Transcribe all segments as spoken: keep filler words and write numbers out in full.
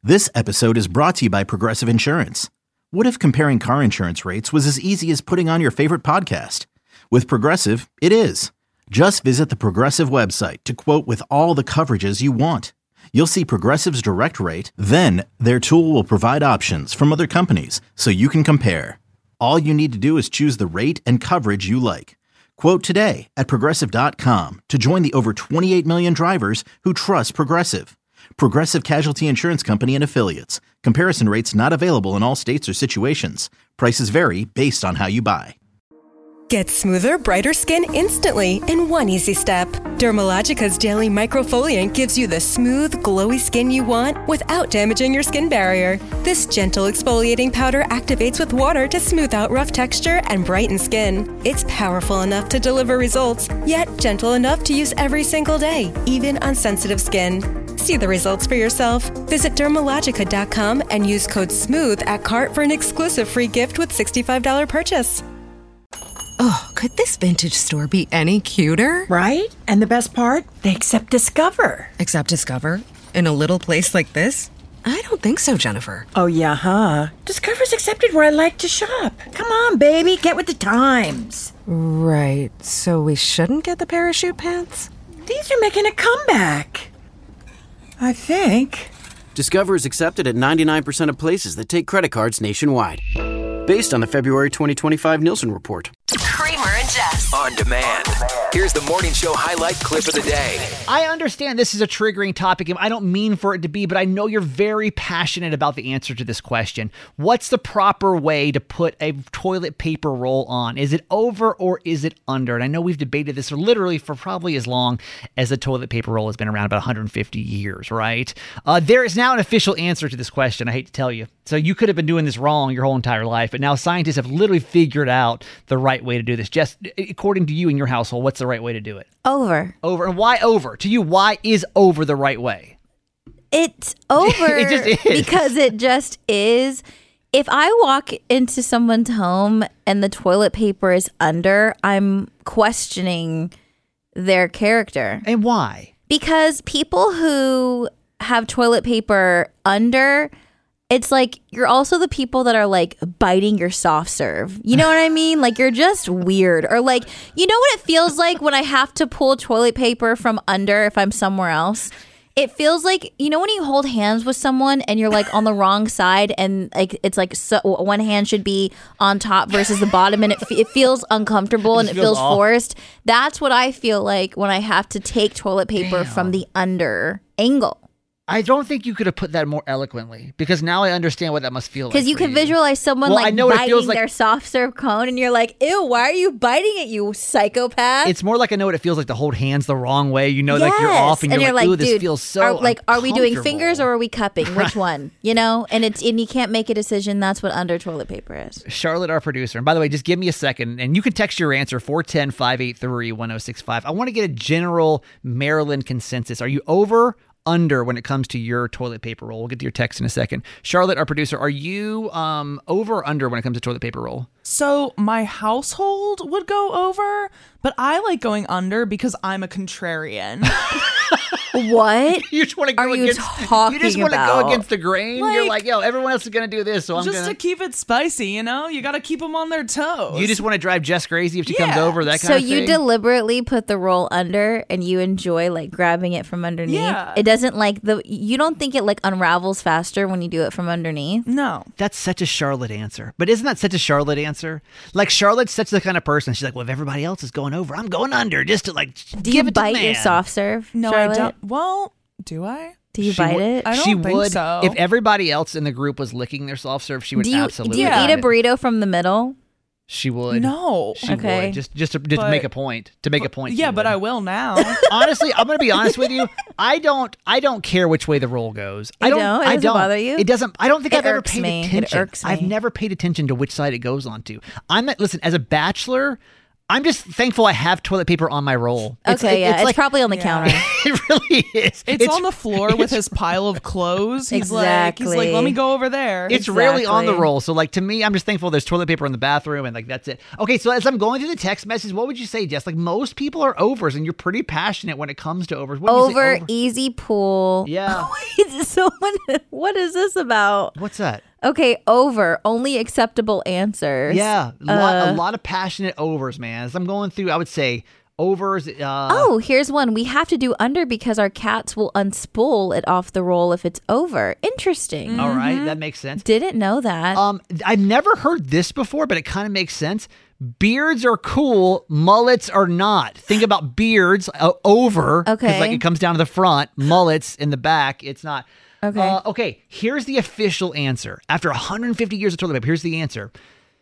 This episode is brought to you by Progressive Insurance. What if comparing car insurance rates was as easy as putting on your favorite podcast? With Progressive, it is. Just visit the Progressive website to quote with all the coverages you want. You'll see Progressive's direct rate, then their tool will provide options from other companies so you can compare. All you need to do is choose the rate and coverage you like. Quote today at progressive dot com to join the over twenty-eight million drivers who trust Progressive. Progressive Casualty Insurance Company and Affiliates. Comparison rates not available in all states or situations. Prices vary based on how you buy. Get smoother, brighter skin instantly in one easy step. Dermalogica's Daily Microfoliant gives you the smooth, glowy skin you want without damaging your skin barrier. This gentle exfoliating powder activates with water to smooth out rough texture and brighten skin. It's powerful enough to deliver results, yet gentle enough to use every single day, even on sensitive skin. See the results for yourself. Visit Dermalogica dot com and use code SMOOTH at cart for an exclusive free gift with sixty-five dollars purchase. Oh, could this vintage store be any cuter? Right? And the best part? They accept Discover. Accept Discover? In a little place like this? I don't think so, Jennifer. Oh, yeah, huh? Discover's accepted where I like to shop. Come on, baby, get with the times. Right, so we shouldn't get the parachute pants? These are making a comeback. I think. Discover is accepted at ninety-nine percent of places that take credit cards nationwide. Based on the February twenty twenty-five Nielsen report. Kramer and Jess. On demand. Here's the morning show highlight clip of the day. I understand this is a triggering topic, and I don't mean for it to be, but I know you're very passionate about the answer to this question. What's the proper way to put a toilet paper roll on? Is it over or is it under? And I know we've debated this literally for probably as long as the toilet paper roll has been around, about one hundred fifty years, right? Uh, there is now an official answer to this question, I hate to tell you. So you could have been doing this wrong your whole entire life, but now scientists have literally figured out the right way to do this. Jess, according to you in your household, what's the right way to do it? Over. Over. And why over? To you, why is over the right way? It's over It just is. because it just is. If I walk into someone's home and the toilet paper is under, I'm questioning their character. And why? Because people who have toilet paper under, it's like you're also the people that are like biting your soft serve. You know what I mean? Like you're just weird. Or like, you know what it feels like when I have to pull toilet paper from under if I'm somewhere else? It feels like, you know when you hold hands with someone and you're like on the wrong side and like it's like so, one hand should be on top versus the bottom and it, it feels uncomfortable and it feels, feels forced. That's what I feel like when I have to take toilet paper Damn. from the under angle. I don't think you could have put that more eloquently, because now I understand what that must feel like. Because you can you. visualize someone well, like I know what it biting feels like. their soft serve cone, and you're like, "Ew, why are you biting it, you psychopath?" It's more like I know what it feels like to hold hands the wrong way. You know, yes. like you're off, and, and you're, you're like, like, "Ooh, this dude, feels so." Are, like, are we doing uncomfortable. fingers or are we cupping? Which one? You know, and it's and you can't make a decision. That's what under toilet paper is. Charlotte, our producer, and by the way, just give me a second, and you can text your answer four one zero, five eight three, one zero six five. I want to get a general Maryland consensus. Are you over? Under when it comes to your toilet paper roll? We'll get to your text in a second. Charlotte, our producer, are you um, over or under when it comes to toilet paper roll? So my household would go over, but I like going under because I'm a contrarian. What? You just want to go are you against, talking You just want to about? go against the grain? Like, You're like, yo, everyone else is going to do this, so I'm just going to keep it spicy, you know? You got to keep them on their toes. You just want to drive Jess crazy if she Yeah. comes over, that kind So of thing? you deliberately put the roll under, and you enjoy like grabbing it from underneath. Yeah. It doesn't like the. You don't think it like unravels faster when you do it from underneath? No. That's such a Charlotte answer. But isn't that such a Charlotte answer? Like, Charlotte's such the kind of person, she's like, well, if everybody else is going over, I'm going under just to like Do give you it to bite man. your soft serve? No, Charlotte? I don't. Well, do I? Do you She bite would- it? I don't she think would, so. if everybody else in the group was licking their soft serve, she would do you absolutely do you bite eat a it. burrito from the middle? She would. No. She Okay. would. Just just to, just to But- make a point. To make a point. Yeah, she but would. I will now. Honestly, I'm going to be honest with you. I don't I don't care which way the roll goes. I You don't don't? It I doesn't don't. bother you? It doesn't I don't think It I've ever irks paid me. It attention. irks me. I've never paid attention to which side it goes onto. I'm not, listen, as a bachelor, I'm just thankful I have toilet paper on my roll. It's, Okay, it- yeah, it's it's like, probably on the counter. it really is. It's, on the floor with his pile of clothes. He's like, he's like, Exactly. let me go over there. It's rarely on the Exactly. roll. So, like, to me, I'm just thankful there's toilet paper in the bathroom and, like, that's it. Okay, so as I'm going through the text message, what would you say, Jess? Like, most people are overs, and you're pretty passionate when it comes to overs. What would you say, Over, over? easy pool. Yeah. Wait, someone, what is this about? What's that? Okay, over, only acceptable answers. Yeah, a lot, Uh, a lot of passionate overs, man. As I'm going through, I would say overs. Uh, Oh, here's one. We have to do under because our cats will unspool it off the roll if it's over. Interesting. all right, that makes sense. Didn't know that. Um, I've never heard this before, but it kind of makes sense. Beards are cool, mullets are not. Think about beards uh, over, because Okay. like it comes down to the front. Mullets in the back, it's not. Okay. Uh, okay. Here's the official answer. After one hundred fifty years of toilet paper, here's the answer.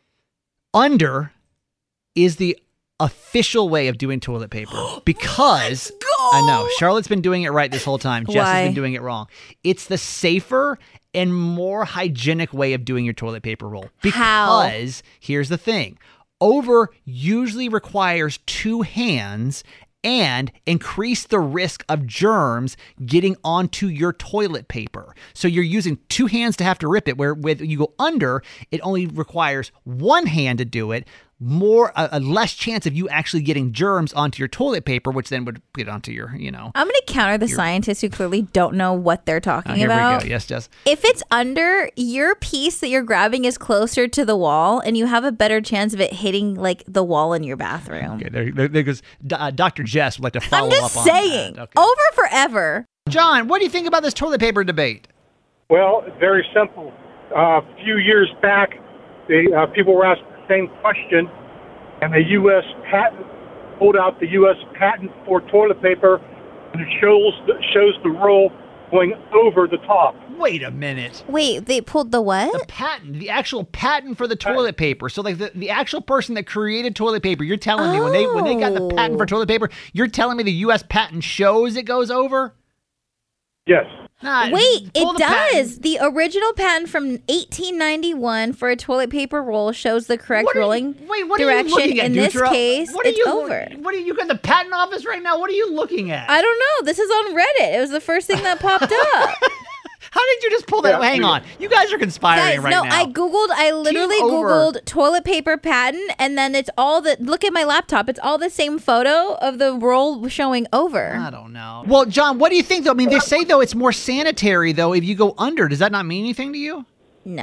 Under is the official way of doing toilet paper because I know Charlotte's been doing it right this whole time. Jess has Why? been doing it wrong. It's the safer and more hygienic way of doing your toilet paper roll. How? Because here's the thing. Over usually requires two hands and increase the risk of germs getting onto your toilet paper. So you're using two hands to have to rip it, where with you go under, it only requires one hand to do it. More a, a less chance of you actually getting germs onto your toilet paper, which then would get onto your, you know. I'm going to counter the scientists who clearly don't know what they're talking Uh, here about. we go. Yes, Jess. If it's under, your piece that you're grabbing is closer to the wall, and you have a better chance of it hitting like the wall in your bathroom. Okay, there, there, there goes uh, Doctor Jess would like to follow I'm just up on saying, that. Okay. over forever. John, what do you think about this toilet paper debate? Well, very simple. Uh, a few years back, the uh, people were asked the same question, and the U S patent pulled out the U S patent for toilet paper, and it shows the, shows the roll going over the top. Wait a minute. Wait, they pulled the what? The patent, the actual patent for the toilet paper. So, like the, the actual person that created toilet paper, you're telling me when they when they got the patent for toilet paper, you're telling me the U S patent shows it goes over? Yes. Nah, Wait, pull it the patent. does. The original patent from eighteen ninety-one for a toilet paper roll shows the correct What are you- rolling wait, what are you direction. looking at, In this Dutra? case, what are it's you, over. What are you, you got the patent office right now? What are you looking at? I don't know. This is on Reddit. It was the first thing that popped up. How did you just pull that? Yeah, Hang yeah. on. You guys are conspiring Guys, right no, now. I googled. I literally over. googled toilet paper patent, and then it's all the. Look at my laptop. It's all the same photo of the roll showing over. I don't know. Well, John, what do you think, though? I mean, they say, though, it's more sanitary, though, if you go under. Does that not mean anything to you? No.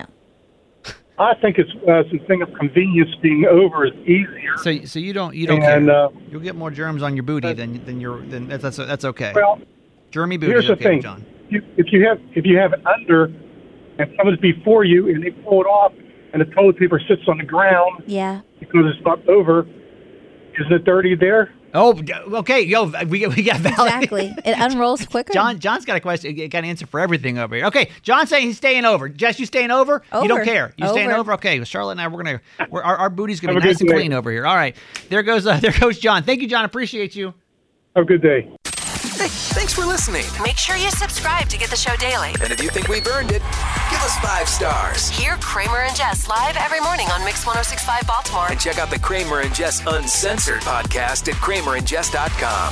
I think it's uh, it's a thing of convenience. Being over is easier. So, so you don't, you don't And, care. uh, You'll get more germs on your booty than than you're. Then that's that's, that's okay. Well, Germy booty. here's is the okay, thing. John. You, if you have if you have it under, and someone's before you, and they pull it off, and the toilet paper sits on the ground Yeah. because it's not over, isn't it dirty there? Oh, okay. Yo, we we got valid. Exactly. It unrolls quicker. John, John's got a question. Got an answer for everything over here. Okay, John's saying he's staying over. Jess, you staying over? You don't Over. care. You staying Over. over? Okay, well, Charlotte and I, we're gonna, we're, our our booty's gonna Have be a nice good and day. clean over here. All right, there goes uh, there goes John. Thank you, John. Appreciate you. Have a good day. Hey, thanks for listening. Make sure you subscribe to get the show daily. And if you think we've earned it, give us five stars. Hear Kramer and Jess live every morning on Mix one oh six point five Baltimore. And check out the Kramer and Jess Uncensored podcast at kramer and jess dot com.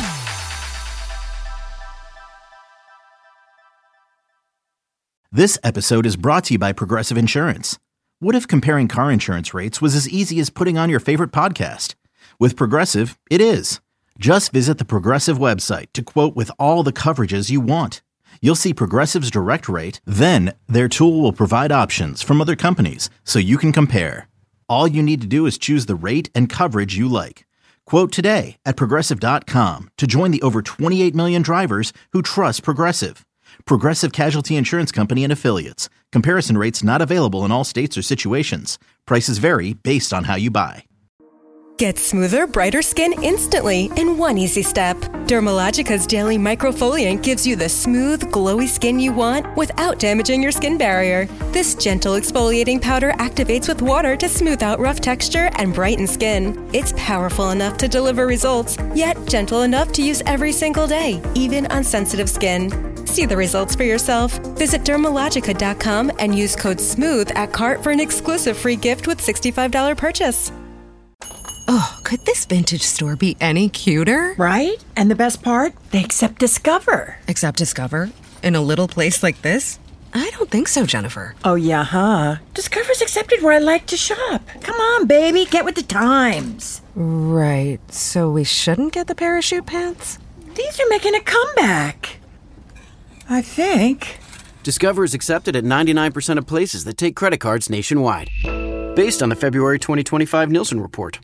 This episode is brought to you by Progressive Insurance. What if comparing car insurance rates was as easy as putting on your favorite podcast? With Progressive, it is. Just visit the Progressive website to quote with all the coverages you want. You'll see Progressive's direct rate, then their tool will provide options from other companies so you can compare. All you need to do is choose the rate and coverage you like. Quote today at progressive dot com to join the over twenty-eight million drivers who trust Progressive. Progressive Casualty Insurance Company and Affiliates. Comparison rates not available in all states or situations. Prices vary based on how you buy. Get smoother, brighter skin instantly in one easy step. Dermalogica's Daily Microfoliant gives you the smooth, glowy skin you want without damaging your skin barrier. This gentle exfoliating powder activates with water to smooth out rough texture and brighten skin. It's powerful enough to deliver results, yet gentle enough to use every single day, even on sensitive skin. See the results for yourself. Visit Dermalogica dot com and use code SMOOTH at cart for an exclusive free gift with sixty-five dollars purchase. Oh, could this vintage store be any cuter? Right? And the best part? They accept Discover. Accept Discover? In a little place like this? I don't think so, Jennifer. Oh, yeah, huh? Discover's accepted where I like to shop. Come on, baby, get with the times. Right, so we shouldn't get the parachute pants? These are making a comeback. I think. Discover is accepted at ninety-nine percent of places that take credit cards nationwide. Based on the February twenty twenty-five Nielsen report.